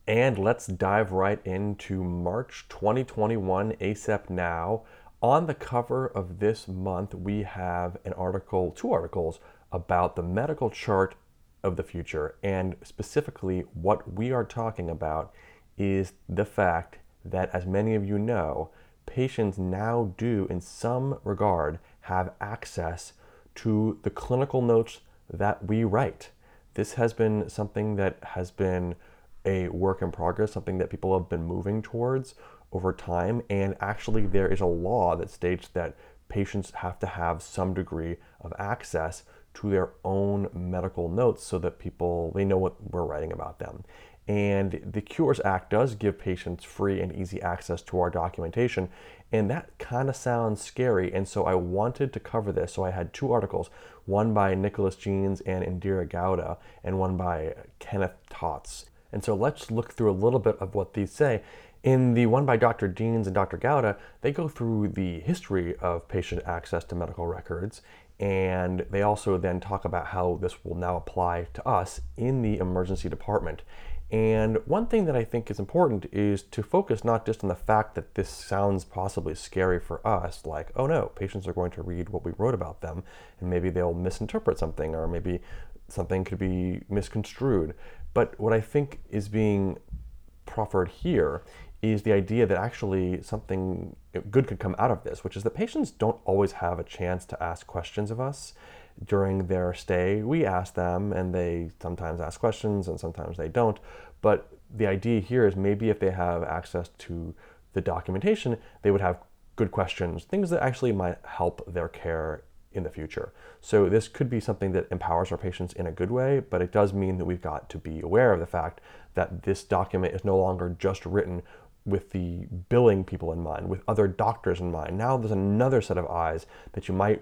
And let's dive right into March 2021 ACEP Now. On the cover of this month, we have two articles about the medical chart of the future. And specifically, what we are talking about is the fact that, as many of you know, patients now do, in some regard, have access to the clinical notes that we write. This has been something that has been a work in progress, something that people have been moving towards over time. And actually, there is a law that states that patients have to have some degree of access to their own medical notes so that they know what we're writing about them. And the Cures Act does give patients free and easy access to our documentation, and that kind of sounds scary. And so I wanted to cover this. So I had two articles, one by Nicholas Jeans and Indira Gowda, and one by Kenneth Tots. And so let's look through a little bit of what these say. In the one by Dr. Jeans and Dr. Gowda, they go through the history of patient access to medical records, and they also then talk about how this will now apply to us in the emergency department. And one thing that I think is important is to focus not just on the fact that this sounds possibly scary for us, like, oh no, patients are going to read what we wrote about them, and maybe they'll misinterpret something, or maybe something could be misconstrued. But what I think is being proffered here is the idea that actually something good could come out of this, which is that patients don't always have a chance to ask questions of us during their stay. We ask them, and they sometimes ask questions and sometimes they don't. But the idea here is maybe if they have access to the documentation, they would have good questions, things that actually might help their care in the future. So this could be something that empowers our patients in a good way, but it does mean that we've got to be aware of the fact that this document is no longer just written with the billing people in mind, with other doctors in mind. Now there's another set of eyes that you might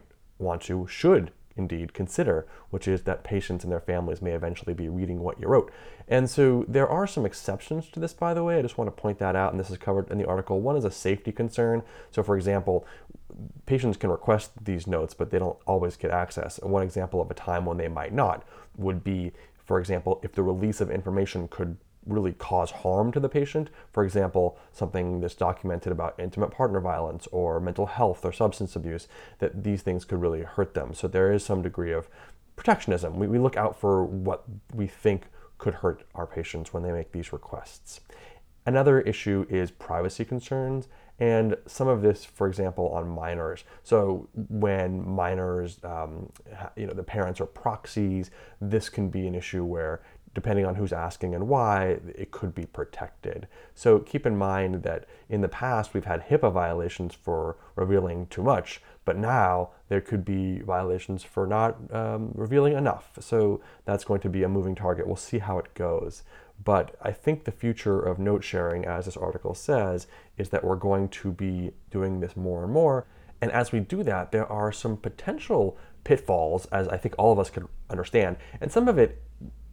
should indeed consider, which is that patients and their families may eventually be reading what you wrote. And so there are some exceptions to this, by the way. I just want to point that out, and this is covered in the article. One is a safety concern. So for example, patients can request these notes, but they don't always get access. One example of a time when they might not would be, for example, if the release of information could really cause harm to the patient. For example, something that's documented about intimate partner violence or mental health or substance abuse, that these things could really hurt them. So there is some degree of protectionism. We look out for what we think could hurt our patients when they make these requests. Another issue is privacy concerns, and some of this, for example, on minors. So when minors, the parents are proxies, this can be an issue where, depending on who's asking and why, it could be protected. So keep in mind that in the past, we've had HIPAA violations for revealing too much, but now there could be violations for not revealing enough. So that's going to be a moving target. We'll see how it goes. But I think the future of note sharing, as this article says, is that we're going to be doing this more and more. And as we do that, there are some potential pitfalls, as I think all of us could understand. And some of it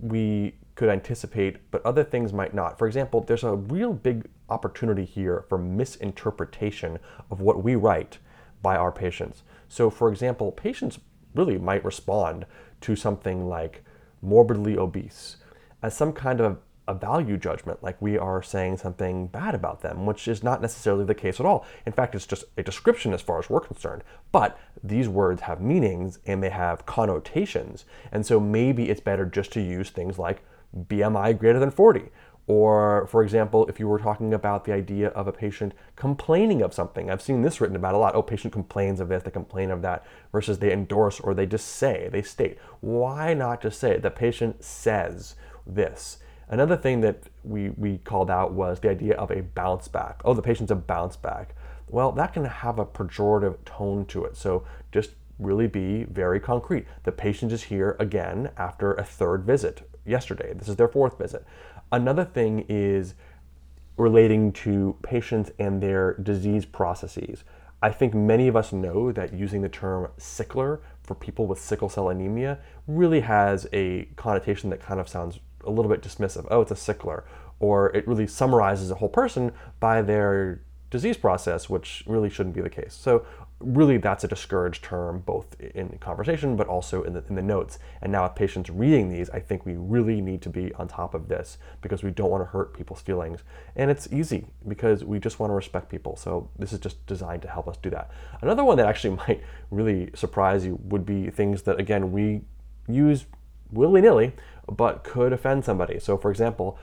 we could anticipate, but other things might not. For example, there's a real big opportunity here for misinterpretation of what we write by our patients. So for example, patients really might respond to something like morbidly obese as some kind of a value judgment, like we are saying something bad about them, which is not necessarily the case at all. In fact, it's just a description as far as we're concerned. But these words have meanings and they have connotations. And so maybe it's better just to use things like BMI greater than 40. Or, for example, if you were talking about the idea of a patient complaining of something, I've seen this written about a lot. Oh, patient complains of this, they complain of that, versus they endorse or they just say, they state. Why not just say the patient says this? Another thing that we called out was the idea of a bounce back. Oh, the patient's a bounce back. Well, that can have a pejorative tone to it. So just really be very concrete. The patient is here again after a third visit yesterday. This is their fourth visit. Another thing is relating to patients and their disease processes. I think many of us know that using the term sickler for people with sickle cell anemia really has a connotation that kind of sounds a little bit dismissive. Oh, it's a sickler. Or it really summarizes a whole person by their disease process, which really shouldn't be the case. So really that's a discouraged term, both in conversation but also in the notes. And now with patients reading these, I think we really need to be on top of this because we don't want to hurt people's feelings. And it's easy because we just want to respect people. So this is just designed to help us do that. Another one that actually might really surprise you would be things that, again, we use willy-nilly, but could offend somebody. So for example,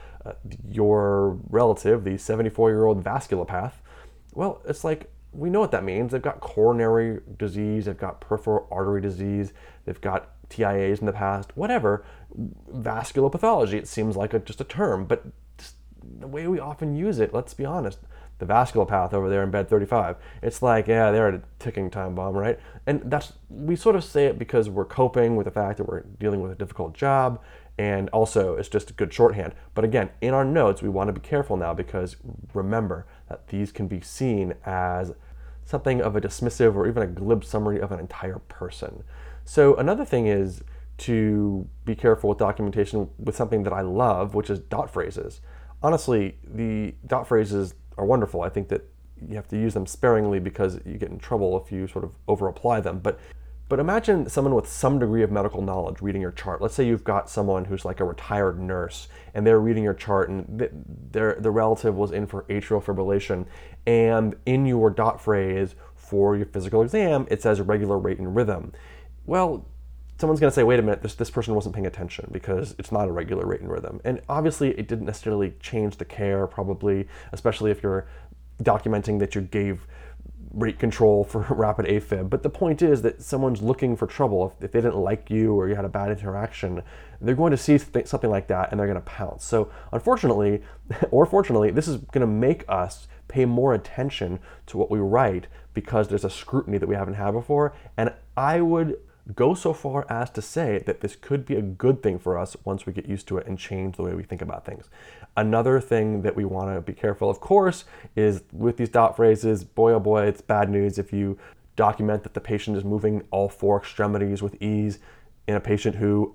your relative, the 74-year-old vasculopath, well, it's like, we know what that means. They've got coronary disease, they've got peripheral artery disease, they've got TIAs in the past, whatever. Vasculopathology, it seems like just a term, but just the way we often use it, let's be honest. The vasculopath over there in bed 35, it's like, yeah, they're at a ticking time bomb, right? And we sort of say it because we're coping with the fact that we're dealing with a difficult job, and also it's just a good shorthand. But again, in our notes, we want to be careful now because remember that these can be seen as something of a dismissive or even a glib summary of an entire person. So another thing is to be careful with documentation with something that I love, which is dot phrases. Honestly, the dot phrases are wonderful. I think that you have to use them sparingly because you get in trouble if you sort of over apply them. But imagine someone with some degree of medical knowledge reading your chart. Let's say you've got someone who's like a retired nurse and they're reading your chart and the relative was in for atrial fibrillation, and in your dot phrase for your physical exam, it says regular rate and rhythm. Well, someone's going to say, wait a minute, this person wasn't paying attention because it's not a regular rate and rhythm. And obviously it didn't necessarily change the care, probably, especially if you're documenting that you gave rate control for rapid AFib. But the point is that someone's looking for trouble. If they didn't like you or you had a bad interaction, they're going to see something like that and they're going to pounce. So unfortunately, or fortunately, this is going to make us pay more attention to what we write because there's a scrutiny that we haven't had before. And I would go so far as to say that this could be a good thing for us once we get used to it and change the way we think about things. Another thing that we want to be careful, of course, is with these dot phrases, boy oh boy, it's bad news if you document that the patient is moving all four extremities with ease in a patient who,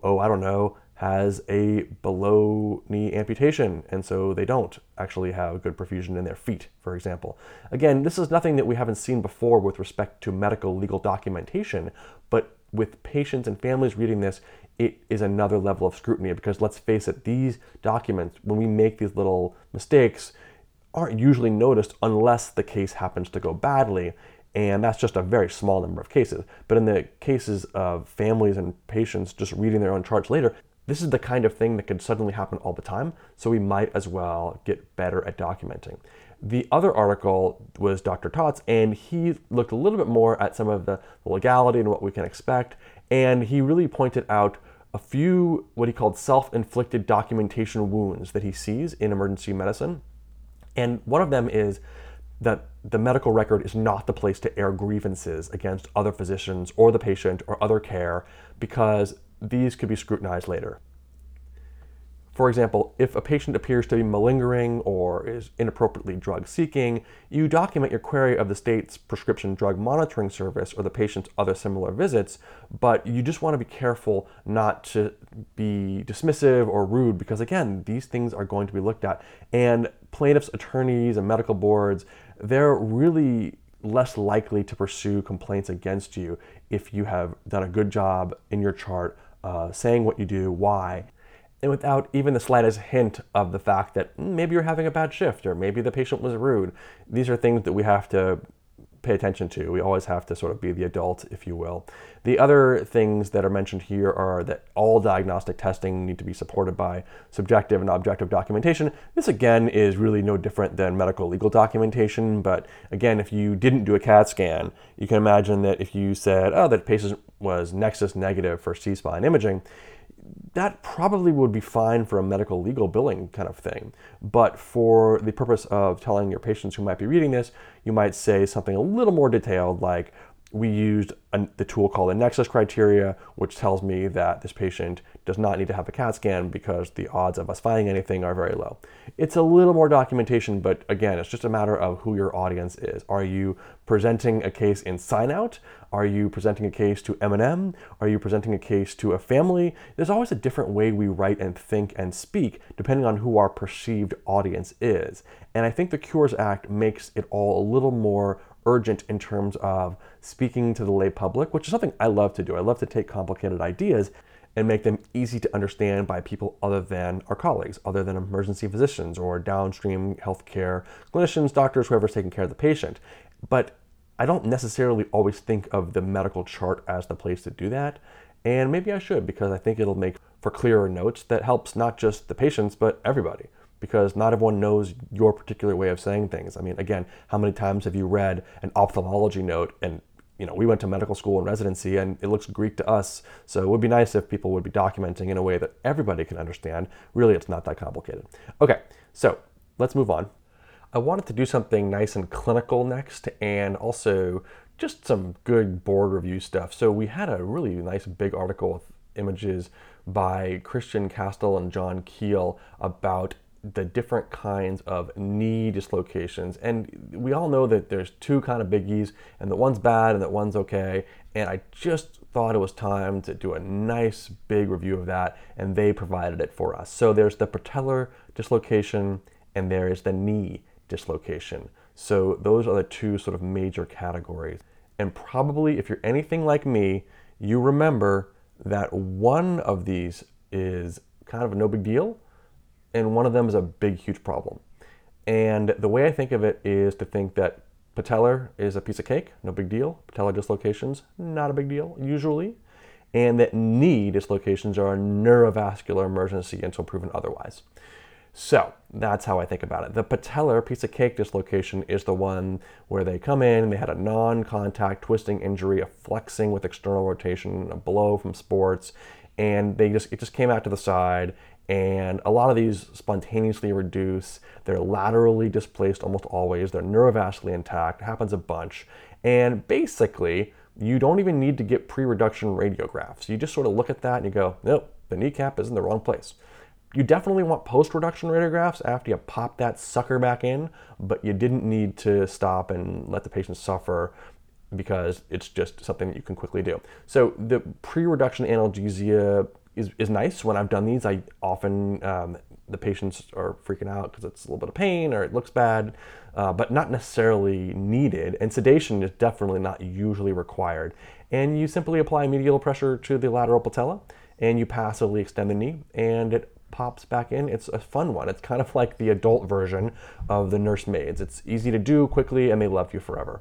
has a below knee amputation, and so they don't actually have good perfusion in their feet, for example. Again, this is nothing that we haven't seen before with respect to medical legal documentation, but with patients and families reading this, it is another level of scrutiny because let's face it, these documents, when we make these little mistakes, aren't usually noticed unless the case happens to go badly. And that's just a very small number of cases. But in the cases of families and patients just reading their own charts later, this is the kind of thing that could suddenly happen all the time. So we might as well get better at documenting. The other article was Dr. Tots, and he looked a little bit more at some of the legality and what we can expect. And he really pointed out a few what he called self-inflicted documentation wounds that he sees in emergency medicine. And one of them is that the medical record is not the place to air grievances against other physicians or the patient or other care because these could be scrutinized later. For example, if a patient appears to be malingering or is inappropriately drug seeking, you document your query of the state's prescription drug monitoring service or the patient's other similar visits, but you just want to be careful not to be dismissive or rude because again, these things are going to be looked at. And plaintiffs' attorneys and medical boards, they're really less likely to pursue complaints against you if you have done a good job in your chart saying what you do, why, and without even the slightest hint of the fact that maybe you're having a bad shift or maybe the patient was rude. These are things that we have to pay attention to. We always have to sort of be the adult, if you will. The other things that are mentioned here are that all diagnostic testing need to be supported by subjective and objective documentation. This again is really no different than medical legal documentation, but again, if you didn't do a CAT scan, you can imagine that if you said, oh, that patient was nexus negative for C-spine imaging, that probably would be fine for a medical legal billing kind of thing. But for the purpose of telling your patients who might be reading this, you might say something a little more detailed like, we used the tool called the Nexus criteria, which tells me that this patient does not need to have a CAT scan because the odds of us finding anything are very low. It's a little more documentation, but again, it's just a matter of who your audience is. Are you presenting a case in sign out? Are you presenting a case to M&M? Are you presenting a case to a family? There's always a different way we write and think and speak depending on who our perceived audience is. And I think the Cures Act makes it all a little more urgent in terms of speaking to the lay public, which is something I love to do. I love to take complicated ideas and make them easy to understand by people other than our colleagues, other than emergency physicians or downstream healthcare clinicians, doctors, whoever's taking care of the patient. But I don't necessarily always think of the medical chart as the place to do that. And maybe I should, because I think it'll make for clearer notes that helps not just the patients, but everybody. Because not everyone knows your particular way of saying things. I mean, again, how many times have you read an ophthalmology note? And, we went to medical school and residency and it looks Greek to us. So it would be nice if people would be documenting in a way that everybody can understand. Really, it's not that complicated. Okay, so let's move on. I wanted to do something nice and clinical next, and also just some good board review stuff. So we had a really nice big article with images by Christian Castell and John Keel about the different kinds of knee dislocations. And we all know that there's two kind of biggies, and that one's bad and that one's okay. And I just thought it was time to do a nice big review of that, and they provided it for us. So there's the patellar dislocation and there is the knee dislocation. So those are the two sort of major categories. And probably if you're anything like me, you remember that one of these is kind of no big deal, and one of them is a big, huge problem. And the way I think of it is to think that patellar is a piece of cake, no big deal. Patellar dislocations, not a big deal, usually. And that knee dislocations are a neurovascular emergency until proven otherwise. So that's how I think about it. The patellar piece of cake dislocation is the one where they come in and they had a non-contact twisting injury, a flexing with external rotation, a blow from sports, and it just came out to the side. And a lot of these spontaneously reduce. They're laterally displaced almost always. They're neurovascularly intact. It happens a bunch. And basically, you don't even need to get pre-reduction radiographs. You just sort of look at that and you go, nope, the kneecap is in the wrong place. You definitely want post-reduction radiographs after you pop that sucker back in, but you didn't need to stop and let the patient suffer because it's just something that you can quickly do. So the pre-reduction analgesia is nice. When I've done these, I often, the patients are freaking out because it's a little bit of pain or it looks bad, but not necessarily needed. And sedation is definitely not usually required. And you simply apply medial pressure to the lateral patella and you passively extend the knee and it pops back in. It's a fun one. It's kind of like the adult version of the nursemaids. It's easy to do quickly and they love you forever.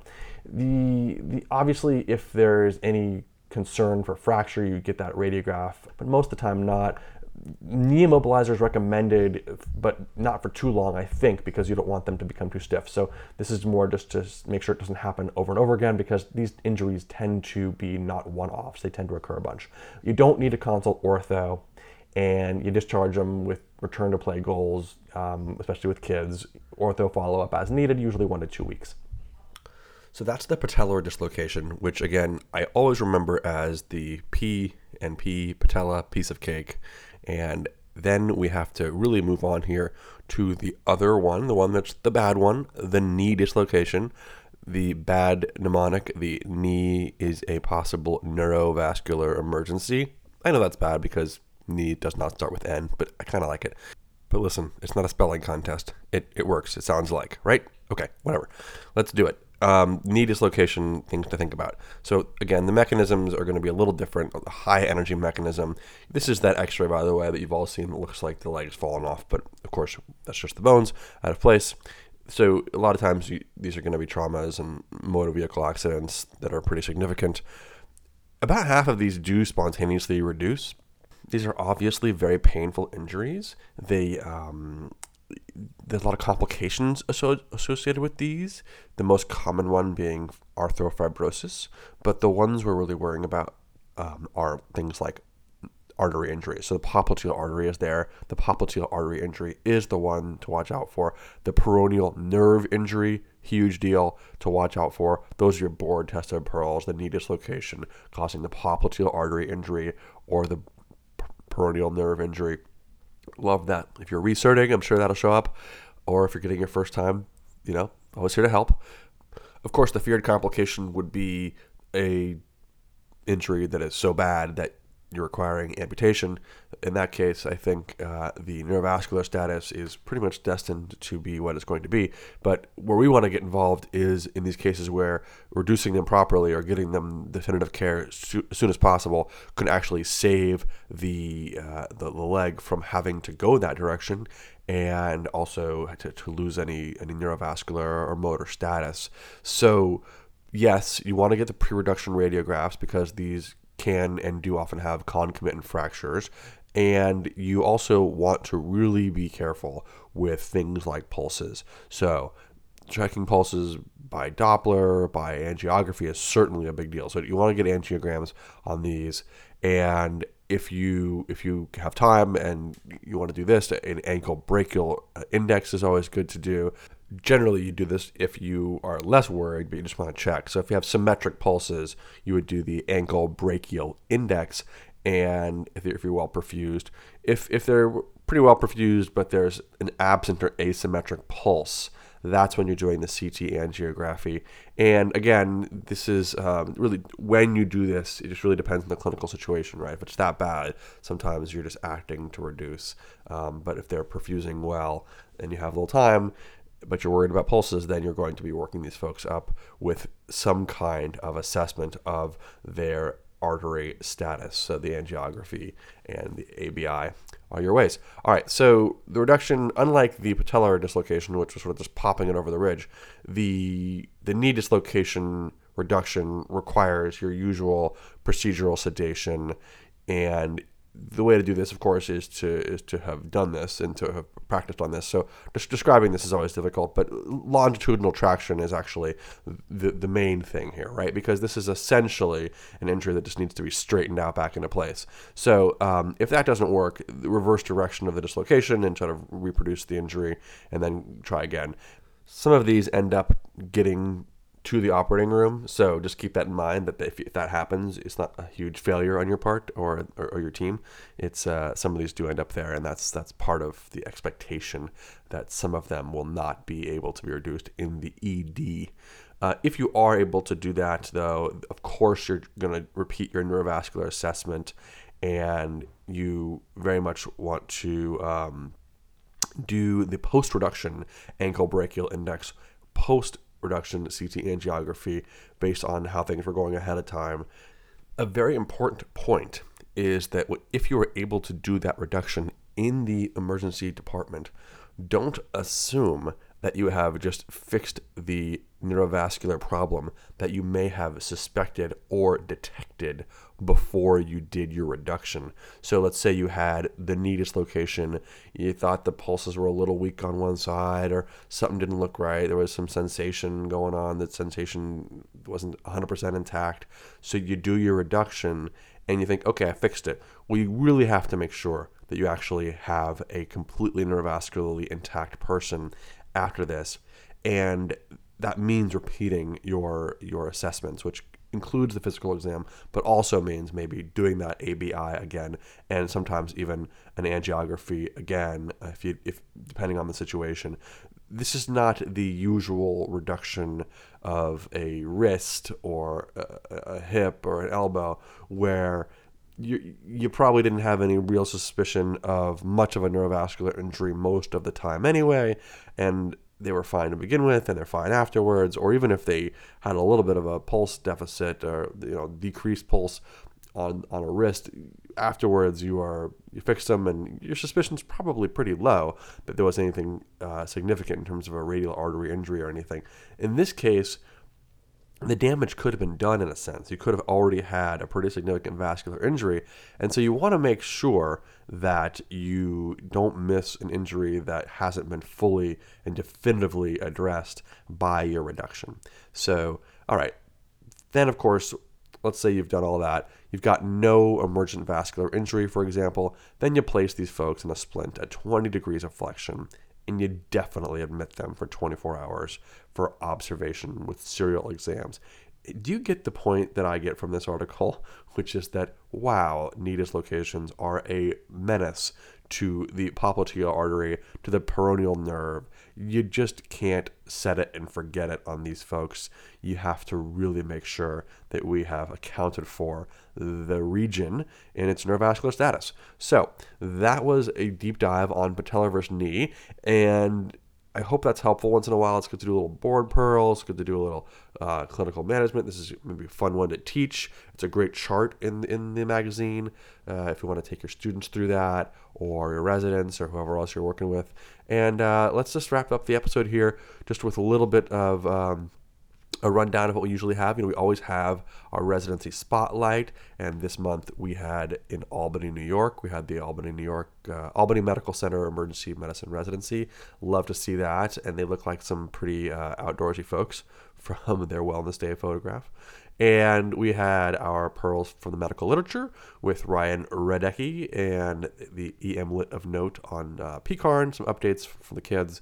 Obviously, if there's any concern for fracture, you get that radiograph, but most of the time not. Knee immobilizer is recommended, but not for too long, I think, because you don't want them to become too stiff. So this is more just to make sure it doesn't happen over and over again, because these injuries tend to be not one-offs. They tend to occur a bunch. You don't need to consult ortho, and you discharge them with return to play goals, especially with kids. Ortho follow-up as needed, usually 1 to 2 weeks. So that's the patellar dislocation, which again, I always remember as the P and P patella piece of cake. And then we have to really move on here to the other one, the one that's the bad one, the knee dislocation. The bad mnemonic, the knee is a possible neurovascular emergency. I know that's bad because knee does not start with N, but I kind of like it. But listen, it's not a spelling contest. It works, it sounds like, right? Okay, whatever. Let's do it. Knee dislocation, things to think about. So again, the mechanisms are going to be a little different. The high energy mechanism. This is that x-ray, by the way, that you've all seen that looks like the leg's fallen off, but of course, that's just the bones out of place. So a lot of times these are going to be traumas and motor vehicle accidents that are pretty significant. About half of these do spontaneously reduce. These are obviously very painful injuries. There's a lot of complications associated with these, the most common one being arthrofibrosis, but the ones we're really worrying about are things like artery injury. So the popliteal artery is there. The popliteal artery injury is the one to watch out for. The peroneal nerve injury, huge deal to watch out for. Those are your board tested pearls, the knee dislocation causing the popliteal artery injury or the peroneal nerve injury. Love that. If you're recerting, I'm sure that'll show up. Or if you're getting your first time, always here to help. Of course, the feared complication would be a injury that is so bad that you're requiring amputation. In that case, I think the neurovascular status is pretty much destined to be what it's going to be. But where we want to get involved is in these cases where reducing them properly or getting them definitive care as soon as possible can actually save the leg from having to go in that direction, and also to lose any neurovascular or motor status. So yes, you want to get the pre-reduction radiographs because these can and do often have concomitant fractures. And you also want to really be careful with things like pulses. So checking pulses by Doppler, by angiography is certainly a big deal. So you want to get angiograms on these. And if you have time and you want to do this, an ankle brachial index is always good to do. Generally, you do this if you are less worried, but you just want to check. So if you have symmetric pulses, you would do the ankle brachial index. And if you're well perfused, if they're pretty well perfused, but there's an absent or asymmetric pulse, that's when you're doing the CT angiography. And again, this is really, when you do this, it just really depends on the clinical situation, right? If it's that bad, sometimes you're just acting to reduce. But if they're perfusing well and you have a little time, but you're worried about pulses, then you're going to be working these folks up with some kind of assessment of their artery status. So the angiography and the ABI are your ways. All right, so the reduction, unlike the patellar dislocation, which was sort of just popping it over the ridge, the knee dislocation reduction requires your usual procedural sedation. And the way to do this, of course, is to have done this and to have practiced on this. So just describing this is always difficult, but longitudinal traction is actually the main thing here, right? Because this is essentially an injury that just needs to be straightened out back into place. So if that doesn't work, the reverse direction of the dislocation and try to reproduce the injury and then try again. Some of these end up getting to the operating room, so just keep that in mind, that if that happens, it's not a huge failure on your part or your team. It's some of these do end up there, and that's part of the expectation that some of them will not be able to be reduced in the ED. If you are able to do that, though, of course you're going to repeat your neurovascular assessment, and you very much want to do the post-reduction ankle brachial index, post-reduction CT angiography based on how things were going ahead of time. A very important point is that if you are able to do that reduction in the emergency department, don't assume that you have just fixed the neurovascular problem that you may have suspected or detected before you did your reduction. So let's say you had the knee dislocation, you thought the pulses were a little weak on one side, or something didn't look right, there was some sensation going on, that sensation wasn't 100% intact. So you do your reduction and you think, okay, I fixed it. Well, you really have to make sure that you actually have a completely neurovascularly intact person after this, and that means repeating your assessments, which includes the physical exam, but also means maybe doing that ABI again, and sometimes even an angiography again, if depending on the situation. This is not the usual reduction of a wrist or a hip or an elbow where you probably didn't have any real suspicion of much of a neurovascular injury most of the time anyway, and they were fine to begin with and they're fine afterwards. Or even if they had a little bit of a pulse deficit or decreased pulse on a wrist, afterwards you fix them and your suspicion's probably pretty low that there was anything significant in terms of a radial artery injury or anything. In this case, the damage could have been done in a sense. You could have already had a pretty significant vascular injury. And so you want to make sure that you don't miss an injury that hasn't been fully and definitively addressed by your reduction. So, all right. Then, of course, let's say you've done all that. You've got no emergent vascular injury, for example. Then you place these folks in a splint at 20 degrees of flexion, and you definitely admit them for 24 hours for observation with serial exams. Do you get the point that I get from this article, which is that, wow, knee dislocations are a menace to the popliteal artery to the peroneal nerve. You just can't set it and forget it on these folks. You have to really make sure that we have accounted for the region and its neurovascular status. So that was a deep dive on patellar versus knee, and I hope that's helpful. Once in a while, it's good to do a little board pearl. It's good to do a little clinical management. This is maybe a fun one to teach. It's a great chart in the magazine if you want to take your students through that, or your residents, or whoever else you're working with. And let's just wrap up the episode here just with a little bit of a rundown of what we usually have. We always have our residency spotlight, and this month we had in Albany, New York. We had the Albany Medical Center Emergency Medicine Residency. Love to see that, and they look like some pretty outdoorsy folks from their Wellness Day photograph. And we had our pearls from the medical literature with Ryan Radecki and the EM Lit of Note on PCARN, some updates from the kids.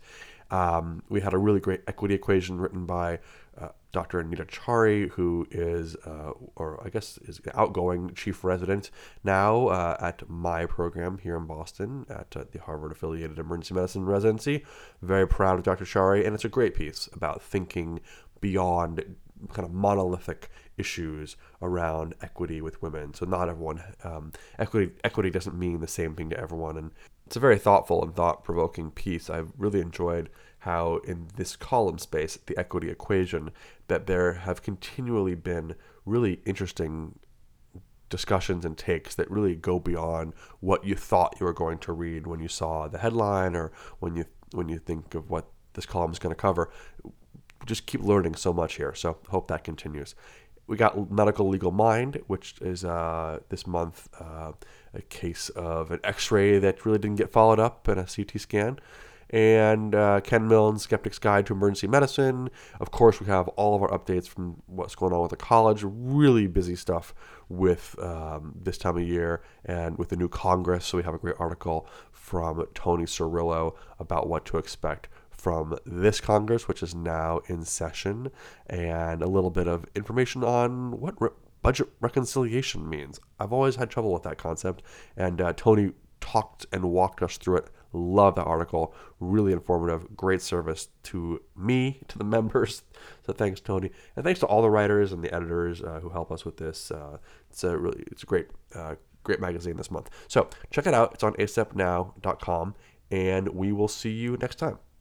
We had a really great equity equation written by Dr. Anita Chari, who is, or I guess is outgoing chief resident now at my program here in Boston at the Harvard-affiliated Emergency Medicine Residency. Very proud of Dr. Chari, and it's a great piece about thinking beyond kind of monolithic issues around equity with women. So not everyone, equity doesn't mean the same thing to everyone, and it's a very thoughtful and thought-provoking piece. I've really enjoyed how in this column space, the equity equation, that there have continually been really interesting discussions and takes that really go beyond what you thought you were going to read when you saw the headline, or when you think of what this column is going to cover. Just keep learning so much here, so hope that continues. We got Medical Legal Mind, which is this month a case of an x-ray that really didn't get followed up in a CT scan. And Ken Milne's Skeptic's Guide to Emergency Medicine. Of course, we have all of our updates from what's going on with the college. Really busy stuff with this time of year and with the new Congress. So we have a great article from Tony Cirillo about what to expect from this Congress, which is now in session, and a little bit of information on what budget reconciliation means. I've always had trouble with that concept, and Tony talked and walked us through it. Love that article. Really informative. Great service to me, to the members. So thanks, Tony. And thanks to all the writers and the editors who help us with this. It's a great magazine this month. So check it out. It's on acepnow.com, and we will see you next time.